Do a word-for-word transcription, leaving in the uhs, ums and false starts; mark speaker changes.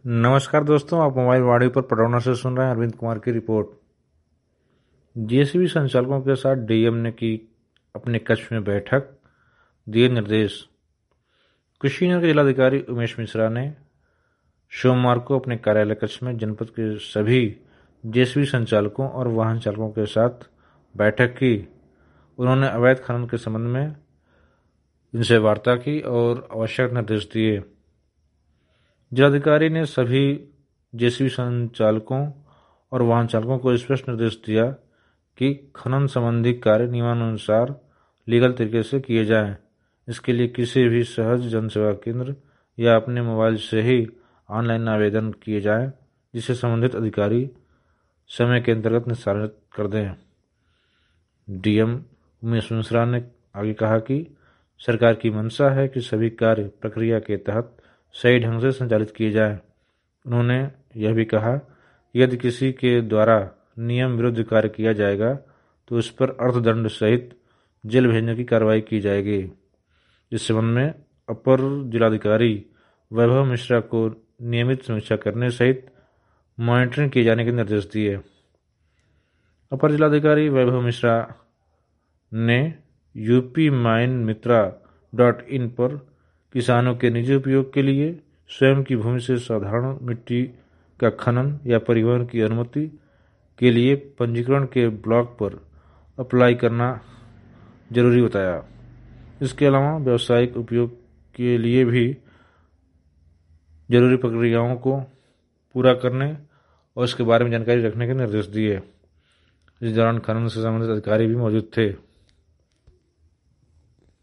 Speaker 1: नमस्कार दोस्तों, आप मोबाइल वाणी पर पडरौना से सुन रहे हैं अरविंद कुमार की रिपोर्ट। जेसीबी संचालकों के साथ डीएम ने की अपने कक्ष में बैठक, दिए निर्देश। कुशीनगर के जिलाधिकारी उमेश मिश्रा ने सोमवार को अपने कार्यालय कक्ष में जनपद के सभी जेसीबी संचालकों और वाहन चालकों के साथ बैठक की। उन्होंने अवैध खनन के संबंध में इनसे वार्ता की और आवश्यक निर्देश दिए। जिलाधिकारी ने सभी जेसीबी संचालकों और वाहन चालकों को स्पष्ट निर्देश दिया कि खनन संबंधी कार्य नियमानुसार लीगल तरीके से किए जाएं। इसके लिए किसी भी सहज जन सेवा केंद्र या अपने मोबाइल से ही ऑनलाइन आवेदन किए जाएं, जिसे संबंधित अधिकारी समय के अंतर्गत निस्तारित कर दें। डीएम उमेश मिश्रा ने आगे कहा कि सरकार की मंशा है कि सभी कार्य प्रक्रिया के तहत सही ढंग से संचालित किए जाएं। उन्होंने यह भी कहा कि यदि किसी के द्वारा नियम विरुद्ध कार्य किया जाएगा तो उस पर अर्थदंड सहित जेल भेजने की कार्रवाई की जाएगी। इस संबंध में अपर जिलाधिकारी वैभव मिश्रा को नियमित समीक्षा करने सहित मॉनिटरिंग किए जाने के निर्देश दिए। अपर जिलाधिकारी वैभव मिश्रा ने UP mine Mitra dot in पर किसानों के निजी उपयोग के लिए स्वयं की भूमि से साधारण मिट्टी का खनन या परिवहन की अनुमति के लिए पंजीकरण के ब्लॉक पर अप्लाई करना जरूरी बताया। इसके अलावा व्यावसायिक उपयोग के लिए भी जरूरी प्रक्रियाओं को पूरा करने और इसके बारे में जानकारी रखने के निर्देश दिए। इस दौरान खनन से संबंधित अधिकारी भी मौजूद थे।